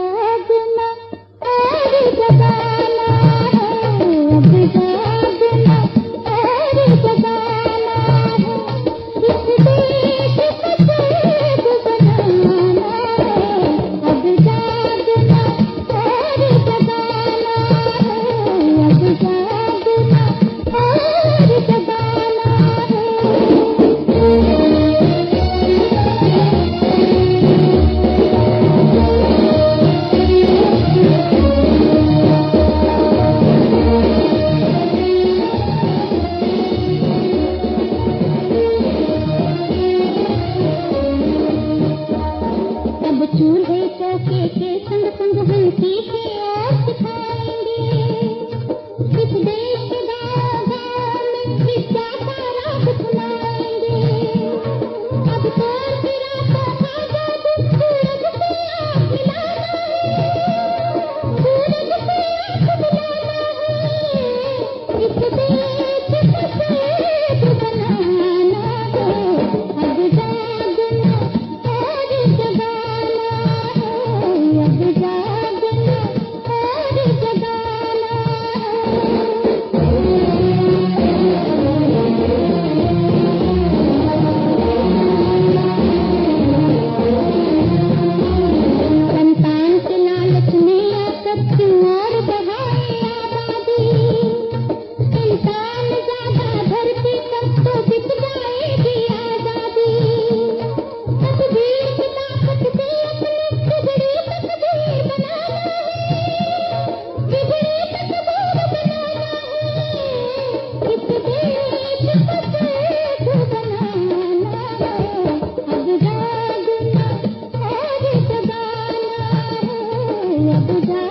जागना और जगाना है, अब जागना और जगाना है, इस देश को स्वर्ग बनाना है, अब जागना और जगाना है, अब जागना और जगाना है। अब चूल्हे चौके के संग संग हम सीखे और सिखाएंगे, इस देश के गाँव गाँव में विद्या का राग सुनाएंगे। अब तोर गिरा तो आजाद सूरज से आँख मिलाना है, सूरज से आँख मिलाना है, इस देश को स्वर्ग बनाना है, अब जागना और जगाना है, अब जागना और जगाना है। संतान के लालच में आकर क्यों और बढ़ाए आबादी, इंसान ज्यादा धरती पर तो बिक जाएगी आजादी। तकदीर की ताकत से अपनी बिगड़ी तकदीर बनाना है, बिगड़ी तकदीर बनाना है, इस देश को स्वर्ग बनाना है, अब जागना और जगाना है, अब